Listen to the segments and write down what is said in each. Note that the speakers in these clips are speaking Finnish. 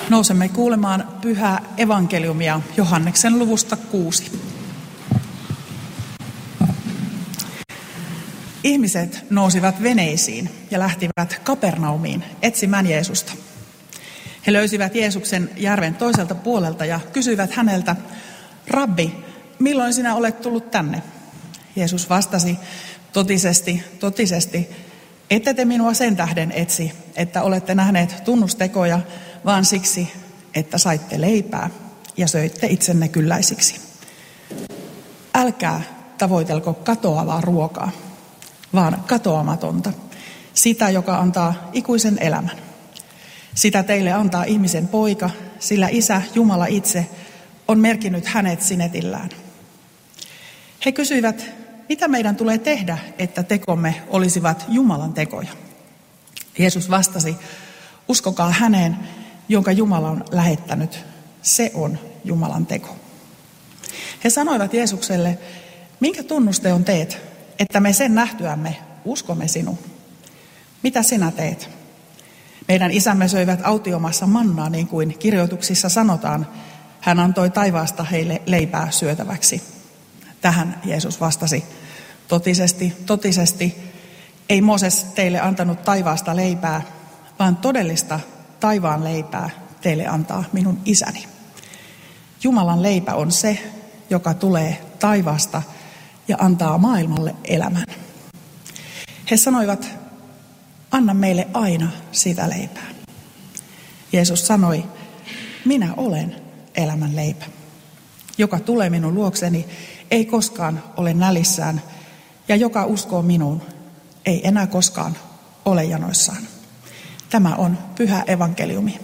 Nousemme kuulemaan pyhää evankeliumia Johanneksen luvusta 6. Ihmiset nousivat veneisiin ja lähtivät Kapernaumiin etsimään Jeesusta. He löysivät Jeesuksen järven toiselta puolelta ja kysyivät häneltä, Rabbi, milloin sinä olet tullut tänne? Jeesus vastasi, totisesti, ette te minua sen tähden etsi, että olette nähneet tunnustekoja, vaan siksi, että saitte leipää ja söitte itsenne kylläisiksi. Älkää tavoitelko katoavaa ruokaa, vaan katoamatonta, sitä, joka antaa ikuisen elämän. Sitä teille antaa ihmisen poika, sillä Isä, Jumala itse, on merkinnyt hänet sinetillään. He kysyivät, mitä meidän tulee tehdä, että tekomme olisivat Jumalan tekoja? Jeesus vastasi, uskokaa häneen, jonka Jumala on lähettänyt. Se on Jumalan teko. He sanoivat Jeesukselle, minkä tunnusteon teet, että me sen nähtyämme uskomme sinuun? Mitä sinä teet? Meidän isämme söivät autiomassa mannaa, niin kuin kirjoituksissa sanotaan. Hän antoi taivaasta heille leipää syötäväksi. Tähän Jeesus vastasi, totisesti, ei Mooses teille antanut taivaasta leipää, vaan todellista taivaan leipää teille antaa minun isäni. Jumalan leipä on se, joka tulee taivaasta ja antaa maailmalle elämän. He sanoivat, anna meille aina sitä leipää. Jeesus sanoi, minä olen elämän leipä. Joka tulee minun luokseni, ei koskaan ole nälissään, ja joka uskoo minuun, ei enää koskaan ole janoissaan. Tämä on pyhä evankeliumi.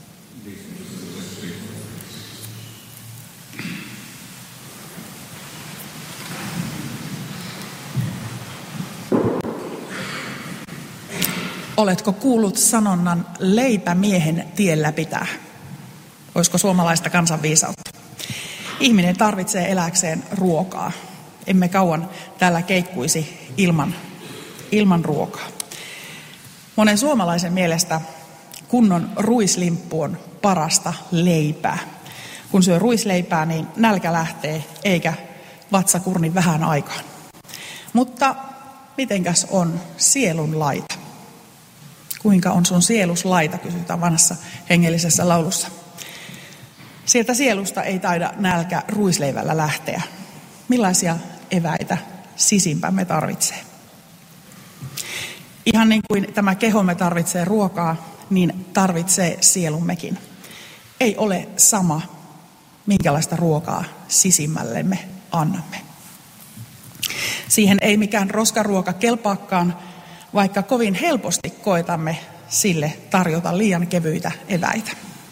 Oletko kuullut sanonnan leipä miehen tiellä pitää? Olisiko suomalaista kansanviisautta? Ihminen tarvitsee elääkseen ruokaa. Emme kauan täällä keikkuisi ilman ruokaa. Monen suomalaisen mielestä kunnon ruislimppu on parasta leipää. Kun syö ruisleipää, niin nälkä lähtee eikä vatsa kurni vähän aikaan. Mutta mitenkäs on sielun laita? Kuinka on sun sielus laita, kysytään vanhassa hengellisessä laulussa. Sieltä sielusta ei taida nälkä ruisleivällä lähteä. Millaisia eväitä sisimpämme tarvitsee? Ihan niin kuin tämä kehomme tarvitsee ruokaa, niin tarvitsee sielummekin. Ei ole sama, minkälaista ruokaa sisimmällemme annamme. Siihen ei mikään roskaruoka kelpaakaan, vaikka kovin helposti koetamme sille tarjota liian kevyitä eväitä.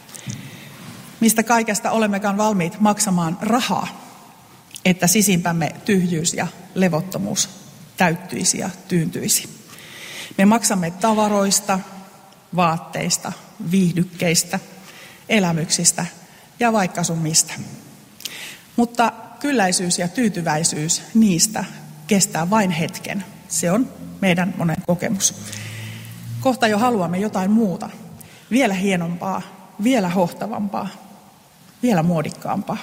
Mistä kaikesta olemmekaan valmiit maksamaan rahaa, että sisimpämme tyhjyys ja levottomuus täyttyisi ja tyyntyisi. Me maksamme tavaroista, vaatteista, viihdykkeistä, elämyksistä ja vaikka sun mistä. Mutta kylläisyys ja tyytyväisyys niistä kestää vain hetken. Se on meidän monen kokemus. Kohta jo haluamme jotain muuta, vielä hienompaa, vielä hohtavampaa, vielä muodikkaampaa.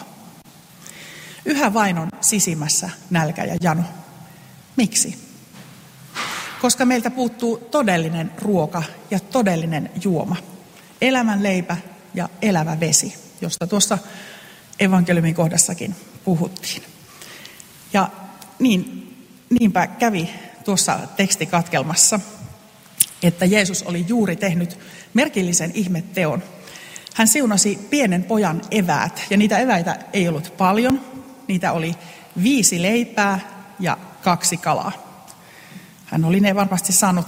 Yhä vain on sisimmässä nälkä ja jano. Miksi? Koska meiltä puuttuu todellinen ruoka ja todellinen juoma. Elämän leipä ja elävä vesi, josta tuossa evankeliumin kohdassakin puhuttiin. Ja niinpä kävi tuossa tekstikatkelmassa, että Jeesus oli juuri tehnyt merkillisen ihmetteon. Hän siunasi pienen pojan eväät, ja niitä eväitä ei ollut paljon. Niitä oli 5 leipää ja 2 kalaa. Hän oli ne varmasti saanut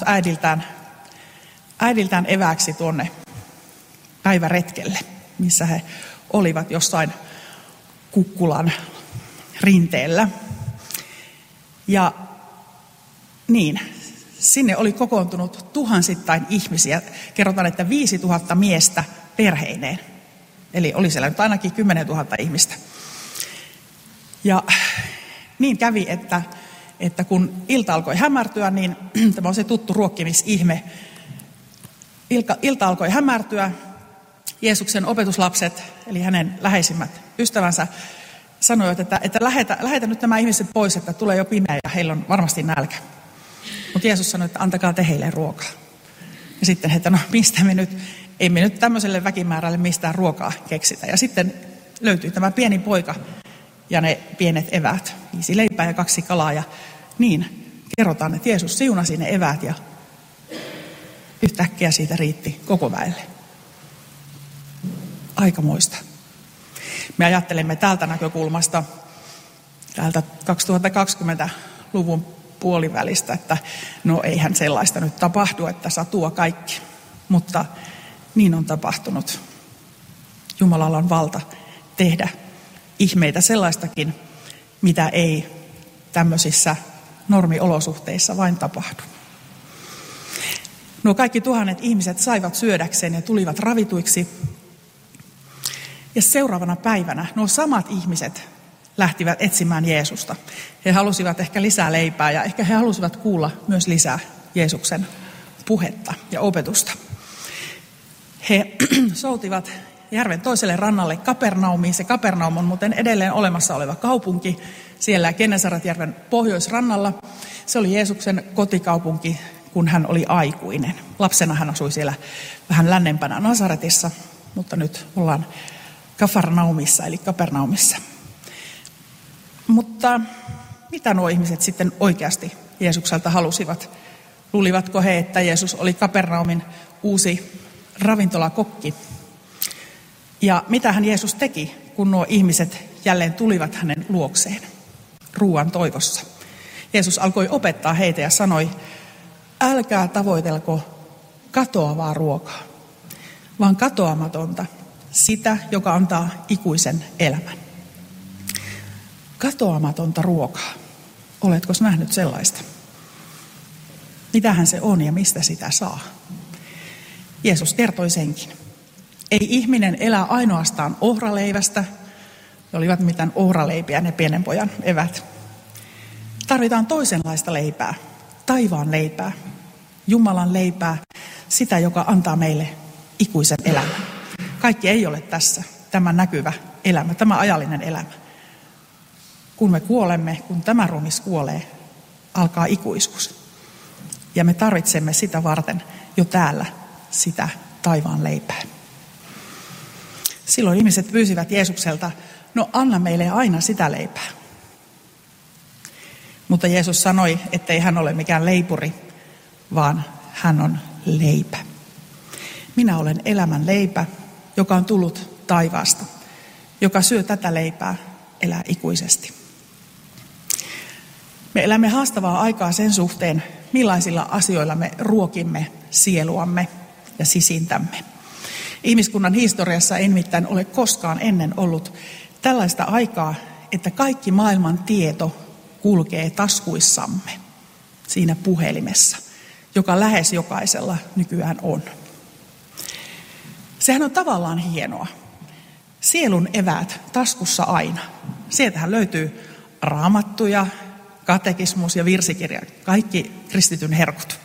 äidiltään evääksi tuonne päiväretkelle, missä he olivat jossain kukkulan rinteellä. Ja niin, sinne oli kokoontunut tuhansittain ihmisiä. Kerrotaan, että 5000 miestä perheineen. Eli oli siellä nyt ainakin 10 000 ihmistä. Ja niin kävi, että kun ilta alkoi hämärtyä, niin tämä on se tuttu ruokkimisihme. Ilta alkoi hämärtyä Jeesuksen opetuslapset, eli hänen läheisimmät ystävänsä, sanoivat, että lähetä nyt nämä ihmiset pois, että tulee jo pimeä ja heillä on varmasti nälkä. Mutta Jeesus sanoi, että antakaa te heille ruokaa. Ja sitten he, että no mistä me nyt, ei me nyt tämmöiselle väkimäärälle mistään ruokaa keksitä. Ja sitten löytyi tämä pieni poika ja ne pienet eväät, 5 leipää ja 2 kalaa. Ja niin kerrotaan, että Jeesus siunasi ne eväät ja yhtäkkiä siitä riitti koko väelle. Aikamoista. Me ajattelemme täältä näkökulmasta, täältä 2020-luvun puolivälistä, että no eihän sellaista nyt tapahdu, että satua kaikki. Mutta niin on tapahtunut. Jumalalla on valta tehdä ihmeitä sellaistakin, mitä ei tämmöisissä normiolosuhteissa vain tapahdu. Nuo kaikki tuhannet ihmiset saivat syödäkseen ja tulivat ravituiksi. Ja seuraavana päivänä nuo samat ihmiset lähtivät etsimään Jeesusta. He halusivat ehkä lisää leipää ja ehkä he halusivat kuulla myös lisää Jeesuksen puhetta ja opetusta. He soutivat järven toiselle rannalle Kapernaumiin. Se Kapernaum on muuten edelleen olemassa oleva kaupunki siellä Genesaretjärven pohjoisrannalla. Se oli Jeesuksen kotikaupunki, kun hän oli aikuinen. Lapsena hän asui siellä vähän lännempänä Nasaretissa, mutta nyt ollaan Kafarnaumissa eli Kapernaumissa. Mutta mitä nuo ihmiset sitten oikeasti Jeesukselta halusivat? Luulivatko he, että Jeesus oli Kapernaumin uusi ravintolakokki? Ja mitähän Jeesus teki, kun nuo ihmiset jälleen tulivat hänen luokseen ruuan toivossa? Jeesus alkoi opettaa heitä ja sanoi, älkää tavoitelko katoavaa ruokaa, vaan katoamatonta, sitä, joka antaa ikuisen elämän. Katoamatonta ruokaa. Oletko nähnyt sellaista? Mitähän se on ja mistä sitä saa? Jeesus kertoi senkin. Ei ihminen elä ainoastaan ohraleivästä. Ne olivat mitään ohraleipiä, ne pienen pojan evät. Tarvitaan toisenlaista leipää, taivaan leipää, Jumalan leipää, sitä, joka antaa meille ikuisen elämän. Kaikki ei ole tässä, tämä näkyvä elämä, tämä ajallinen elämä. Kun me kuolemme, kun tämä ruumis kuolee, alkaa ikuisuus. Ja me tarvitsemme sitä varten jo täällä sitä taivaan leipää. Silloin ihmiset pyysivät Jeesukselta, no anna meille aina sitä leipää. Mutta Jeesus sanoi, ettei hän ole mikään leipuri, vaan hän on leipä. Minä olen elämän leipä, joka on tullut taivaasta, joka syö tätä leipää, elää ikuisesti. Me elämme haastavaa aikaa sen suhteen, millaisilla asioilla me ruokimme sieluamme ja sisintämme. Ihmiskunnan historiassa ei nimittäin ole koskaan ennen ollut tällaista aikaa, että kaikki maailman tieto kulkee taskuissamme siinä puhelimessa, joka lähes jokaisella nykyään on. Sehän on tavallaan hienoa. Sielun eväät taskussa aina. Sieltähän löytyy raamattuja, katekismus ja virsikirja, kaikki kristityn herkut.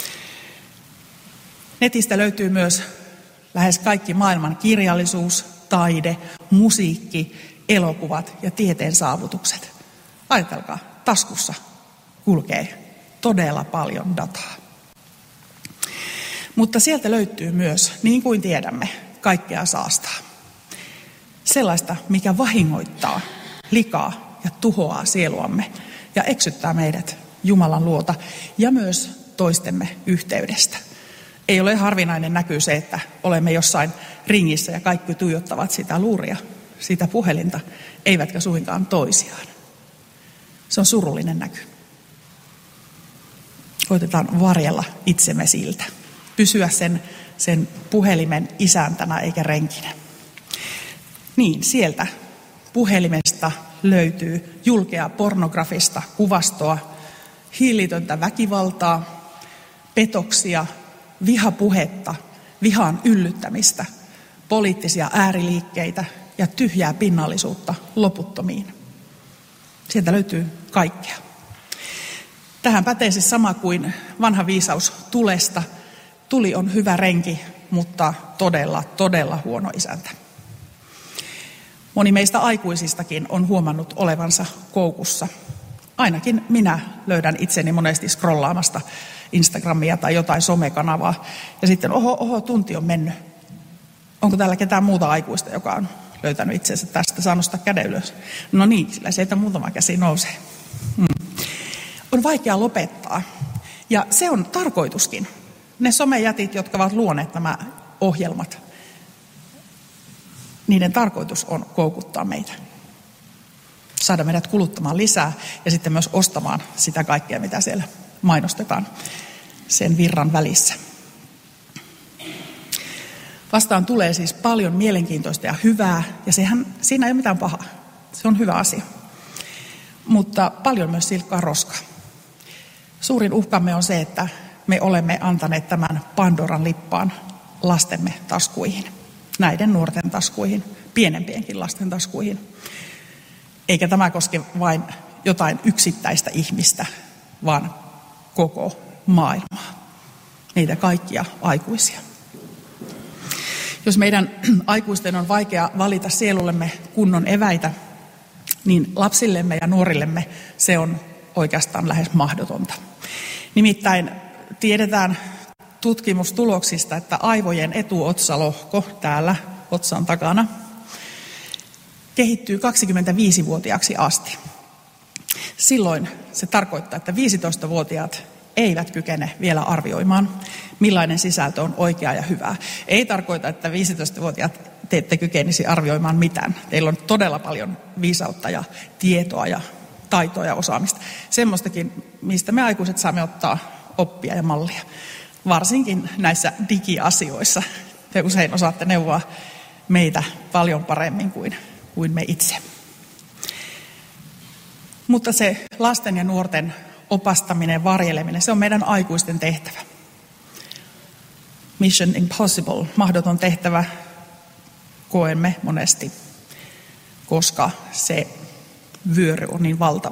Netistä löytyy myös lähes kaikki maailman kirjallisuus, taide, musiikki, elokuvat ja tieteen saavutukset. Ajatelkaa, taskussa kulkee todella paljon dataa. Mutta sieltä löytyy myös, niin kuin tiedämme, kaikkea saastaa. Sellaista, mikä vahingoittaa, likaa ja tuhoaa sieluamme ja eksyttää meidät Jumalan luota ja myös toistemme yhteydestä. Ei ole harvinainen näky se, että olemme jossain ringissä ja kaikki tuijottavat sitä luuria, sitä puhelinta, eivätkä suinkaan toisiaan. Se on surullinen näky. Koitetaan varjella itsemme siltä. Pysyä sen puhelimen isäntänä eikä renkinä. Niin, sieltä puhelimesta löytyy julkea pornografista kuvastoa, hillitöntä väkivaltaa, petoksia, vihapuhetta, vihan yllyttämistä, poliittisia ääriliikkeitä ja tyhjää pinnallisuutta loputtomiin. Sieltä löytyy kaikkea. Tähän pätee siis sama kuin vanha viisaus tulesta. Tuli on hyvä renki, mutta todella, todella huono isäntä. Moni meistä aikuisistakin on huomannut olevansa koukussa. Ainakin minä löydän itseni monesti scrollaamasta Instagramia tai jotain somekanavaa. Ja sitten tunti on mennyt. Onko täällä ketään muuta aikuista, joka on löytänyt itsensä tästä? Saa nostaa käden ylös. No niin, sillä sieltä muutama käsi nousee. On vaikea lopettaa. Ja se on tarkoituskin. Ne somejätit, jotka ovat luoneet nämä ohjelmat, niiden tarkoitus on koukuttaa meitä. Saada meidät kuluttamaan lisää ja sitten myös ostamaan sitä kaikkea, mitä siellä mainostetaan sen virran välissä. Vastaan tulee siis paljon mielenkiintoista ja hyvää, ja siinä ei ole mitään pahaa. Se on hyvä asia. Mutta paljon myös silkkaa roskaa. Suurin uhkamme on se, että me olemme antaneet tämän Pandoran lippaan lastemme taskuihin. Näiden nuorten taskuihin, pienempienkin lasten taskuihin. Eikä tämä koske vain jotain yksittäistä ihmistä, vaan koko maailmaa. Niitä kaikkia aikuisia. Jos meidän aikuisten on vaikea valita sielullemme kunnon eväitä, niin lapsillemme ja nuorillemme se on oikeastaan lähes mahdotonta. Nimittäin tiedetään tutkimustuloksista, että aivojen etuotsalohko täällä otsan takana kehittyy 25-vuotiaaksi asti. Silloin se tarkoittaa, että 15-vuotiaat eivät kykene vielä arvioimaan, millainen sisältö on oikeaa ja hyvää. Ei tarkoita, että 15-vuotiaat te ette kykenisi arvioimaan mitään. Teillä on todella paljon viisautta ja tietoa ja taitoa ja osaamista. Semmoistakin, mistä me aikuiset saamme ottaa oppia ja mallia. Varsinkin näissä digiasioissa. Te usein osaatte neuvoa meitä paljon paremmin kuin me itse. Mutta se lasten ja nuorten opastaminen ja varjeleminen, se on meidän aikuisten tehtävä. Mission impossible, mahdoton tehtävä koemme monesti, koska se vyöry on niin valtava.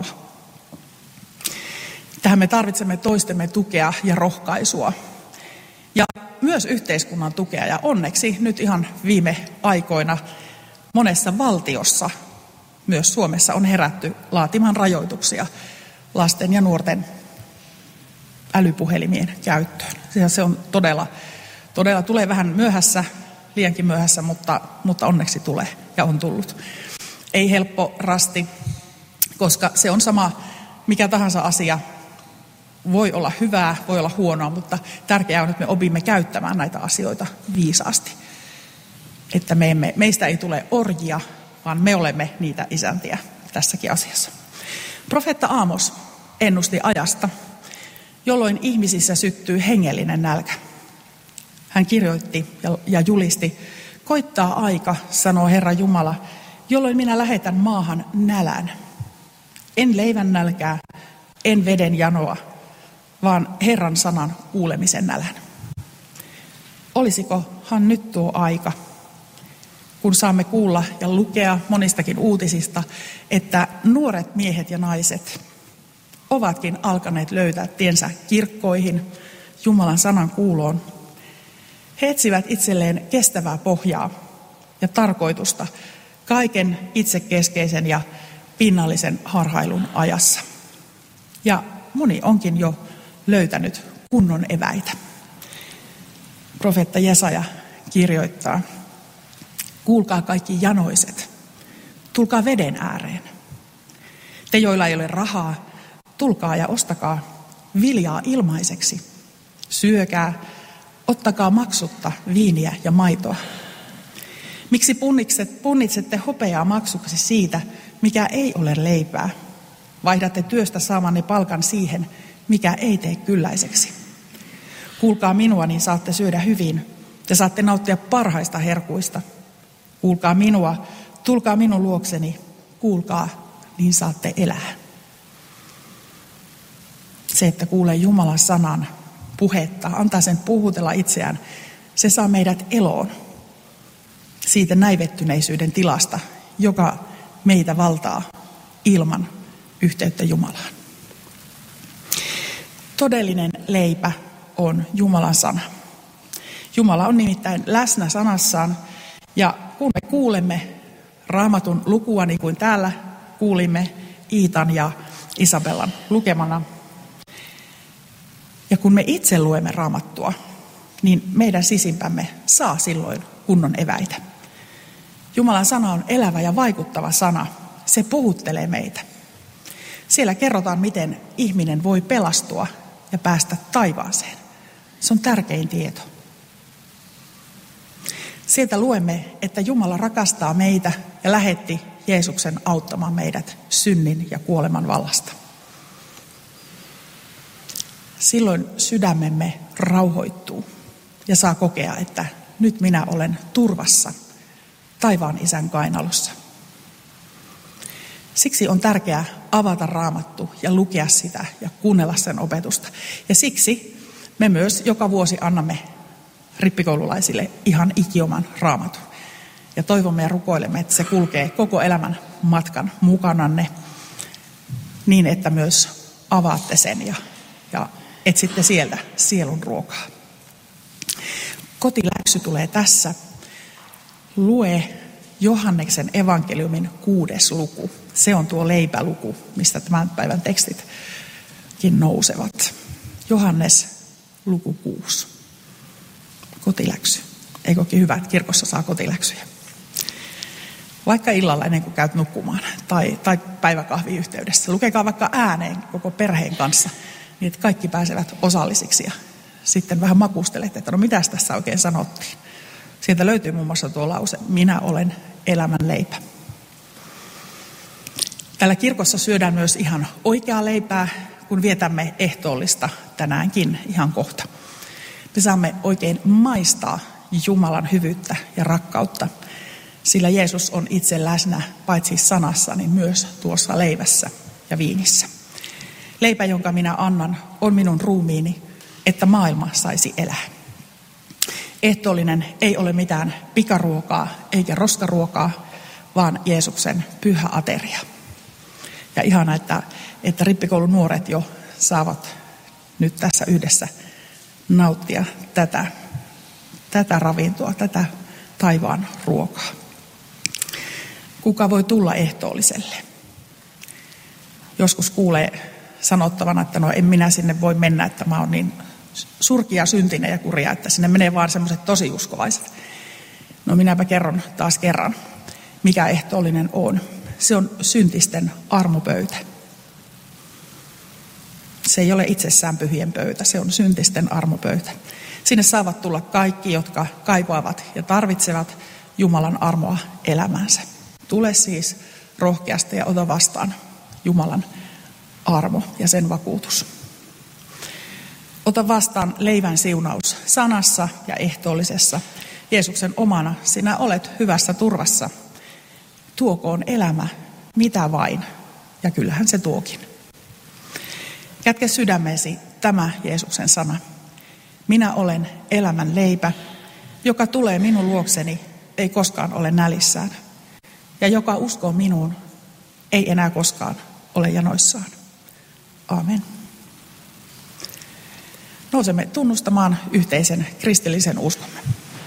Tähän me tarvitsemme toistemme tukea ja rohkaisua. Ja myös yhteiskunnan tukea. Ja onneksi nyt ihan viime aikoina monessa valtiossa, myös Suomessa, on herätty laatimaan rajoituksia lasten ja nuorten älypuhelimien käyttöön. Se on todella tulee vähän myöhässä, liiankin myöhässä, mutta onneksi tulee ja on tullut. Ei helppo rasti, koska se on sama, mikä tahansa asia. Voi olla hyvää, voi olla huonoa, mutta tärkeää on, että me opimme käyttämään näitä asioita viisaasti. Että meistä ei tule orjia, vaan me olemme niitä isäntiä tässäkin asiassa. Profeetta Aamos ennusti ajasta, jolloin ihmisissä syttyy hengellinen nälkä. Hän kirjoitti ja julisti, koittaa aika, sanoo Herra Jumala, jolloin minä lähetän maahan nälän. En leivän nälkää, en veden janoa, vaan Herran sanan kuulemisen nälän. Olisikohan nyt tuo aika, kun saamme kuulla ja lukea monistakin uutisista, että nuoret miehet ja naiset ovatkin alkaneet löytää tiensä kirkkoihin, Jumalan sanan kuuloon. He etsivät itselleen kestävää pohjaa ja tarkoitusta kaiken itsekeskeisen ja pinnallisen harhailun ajassa. Ja moni onkin jo löytänyt kunnon eväitä. Profeetta Jesaja kirjoittaa, kuulkaa kaikki janoiset, tulkaa veden ääreen. Te, joilla ei ole rahaa, tulkaa ja ostakaa viljaa ilmaiseksi. Syökää, ottakaa maksutta viiniä ja maitoa. Miksi punnitsette hopeaa maksuksi siitä, mikä ei ole leipää? Vaihdatte työstä saamanne palkan siihen, mikä ei tee kylläiseksi. Kuulkaa minua, niin saatte syödä hyvin ja saatte nauttia parhaista herkuista. Kuulkaa minua, tulkaa minun luokseni, kuulkaa, niin saatte elää. Se, että kuulee Jumalan sanan puhetta, antaa sen puhutella itseään, se saa meidät eloon siitä näivettyneisyyden tilasta, joka meitä valtaa ilman yhteyttä Jumalaan. Todellinen leipä on Jumalan sana. Jumala on nimittäin läsnä sanassaan, ja kun me kuulemme Raamatun lukua, niin kuin täällä kuulimme Iitan ja Isabellan lukemana, ja kun me itse luemme Raamattua, niin meidän sisimpämme saa silloin kunnon eväitä. Jumalan sana on elävä ja vaikuttava sana. Se puhuttelee meitä. Siellä kerrotaan, miten ihminen voi pelastua ja päästä taivaaseen. Se on tärkein tieto. Sieltä luemme, että Jumala rakastaa meitä ja lähetti Jeesuksen auttamaan meidät synnin ja kuoleman vallasta. Silloin sydämemme rauhoittuu ja saa kokea, että nyt minä olen turvassa taivaan Isän kainalossa. Siksi on tärkeää avata Raamattu ja lukea sitä ja kuunnella sen opetusta. Ja siksi me myös joka vuosi annamme rippikoululaisille ihan ikioman Raamatun. Ja toivomme ja rukoilemme, että se kulkee koko elämän matkan mukananne niin, että myös avaatte sen ja etsitte sieltä sielun ruokaa. Kotiläksy tulee tässä. Lue Johanneksen evankeliumin 6. luku. Se on tuo leipäluku, mistä tämän päivän tekstitkin nousevat. Johannes luku 6. Kotiläksy. Eikö olekin hyvä, että kirkossa saa kotiläksyjä? Vaikka illalla ennen kuin käyt nukkumaan tai päiväkahviyhteydessä. Lukekaa vaikka ääneen koko perheen kanssa, niin että kaikki pääsevät osallisiksi. Ja sitten vähän makustelette, että no mitäs tässä oikein sanottiin. Sieltä löytyy muun muassa tuo lause, minä olen elämän leipä. Täällä kirkossa syödään myös ihan oikeaa leipää, kun vietämme ehtoollista tänäänkin ihan kohta. Me saamme oikein maistaa Jumalan hyvyyttä ja rakkautta, sillä Jeesus on itse läsnä paitsi sanassa, niin myös tuossa leivässä ja viinissä. Leipä, jonka minä annan, on minun ruumiini, että maailma saisi elää. Ehtoollinen ei ole mitään pikaruokaa eikä roskaruokaa, vaan Jeesuksen pyhä ateria. Ja ihana, että rippikoulun nuoret jo saavat nyt tässä yhdessä nauttia tätä ravintoa, tätä taivaan ruokaa. Kuka voi tulla ehtoolliselle? Joskus kuulee sanottavana, että no en minä sinne voi mennä, että mä oon niin surkia, syntinen ja kurja, että sinne menee vaan semmoiset tosiuskovaiset. No minäpä kerron taas kerran, mikä ehtoollinen on. Se on syntisten armopöytä. Se ei ole itsessään pyhien pöytä, se on syntisten armopöytä. Sinne saavat tulla kaikki, jotka kaipaavat ja tarvitsevat Jumalan armoa elämäänsä. Tule siis rohkeasti ja ota vastaan Jumalan armo ja sen vakuutus. Ota vastaan leivän siunaus sanassa ja ehtoollisessa. Jeesuksen omana sinä olet hyvässä turvassa. Tuokoon elämä mitä vain, ja kyllähän se tuokin. Kätke sydämeesi tämä Jeesuksen sana. Minä olen elämän leipä, joka tulee minun luokseni, ei koskaan ole nälissään. Ja joka uskoo minuun, ei enää koskaan ole janoissaan. Aamen. Nousemme tunnustamaan yhteisen kristillisen uskomme.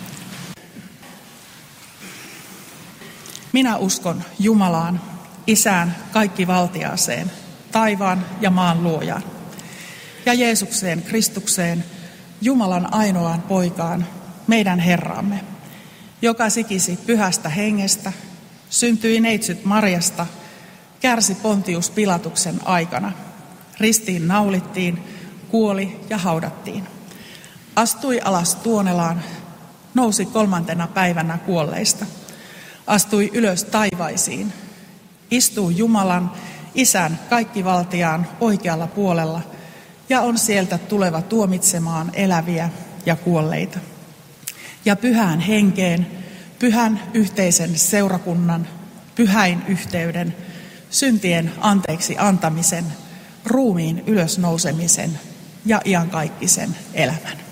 Minä uskon Jumalaan, Isään kaikkivaltiaaseen, taivaan ja maan luojaan, ja Jeesukseen Kristukseen, Jumalan ainoaan poikaan, meidän Herraamme, joka sikisi pyhästä hengestä, syntyi neitsyt Marjasta, kärsi Pontius Pilatuksen aikana, ristiin naulittiin, kuoli ja haudattiin. Astui alas Tuonelaan, nousi 3. päivänä kuolleista. Astui ylös taivaisiin, istuu Jumalan, Isän kaikkivaltiaan oikealla puolella ja on sieltä tuleva tuomitsemaan eläviä ja kuolleita. Ja pyhään henkeen, pyhän yhteisen seurakunnan, pyhäin yhteyden, syntien anteeksi antamisen, ruumiin ylösnousemisen ja iankaikkisen elämän.